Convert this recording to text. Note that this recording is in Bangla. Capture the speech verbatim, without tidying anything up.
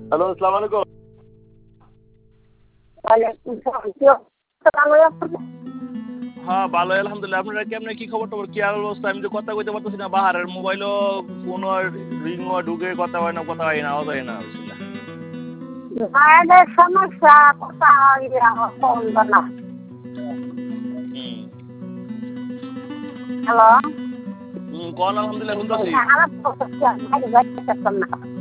হ্যালো, আসসালামু আলাইকুম। ওয়ালাইকুম সালাম। কি অবস্থা, ভালো আছেন? হ্যাঁ, ভালোই আলহামদুলিল্লাহ। আপনারা কেমনে কি খবর-টবর, কি আর অবস্থা? আমি তো কথা কইতে পারতেছি না বাহারের মোবাইলও ফোনও রিংও ঢুকে কথা হয় না, কথা হয় না, আওয়াজ হয় না। বিসমিল্লাহ। মায়েদের সমস্যা কথা ইয়া বলবো না। হুম। হ্যালো। হুম, কোন আলহামদুলিল্লাহ শুনতাছি। খারাপ করতেছি, বাইরে যাইতেছেন না।